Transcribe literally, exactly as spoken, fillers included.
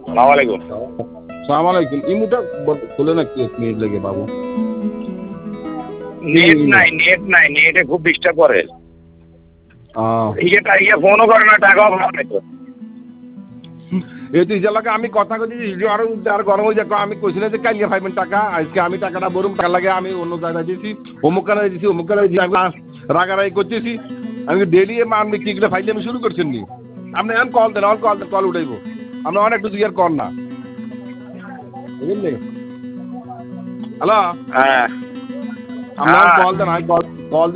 সালাম আলাইকুম। সালাম আলাইকুম। ইমুটা খুলে না কি মিনিট লেগে বাবু? নেট নাই, নেট নাই, নেটে খুব ডিস্টার্ব করে। ইয়েটা ইয়ে ফোনও করে না, টাকাও পাবে তো। এই তো ইজালাকে আমি কথা কইছি, আরো আর গরম হয়ে যাক। আমি কইছিলাম যে কাইলে পাইবেন টাকা, আজকে আমি টাকাটা বরুম টাকা লাগে আমি অন্য জায়গায় দিয়েছি, অমুক কানে দিয়েছি, অমুক কানে দিয়েছি, আমি রাগারাগি করতেছি। আমি ডেলি মান বিক্রি ফাইলে আমি শুরু করছেন নি। আপনি এখন কল দেন, কল দেন, কল উঠাইব। আমরা অনেক কিছু আর কর না, বুঝলেন? হ্যালো, হ্যাঁ আপনার কল দেন, আমি কল কল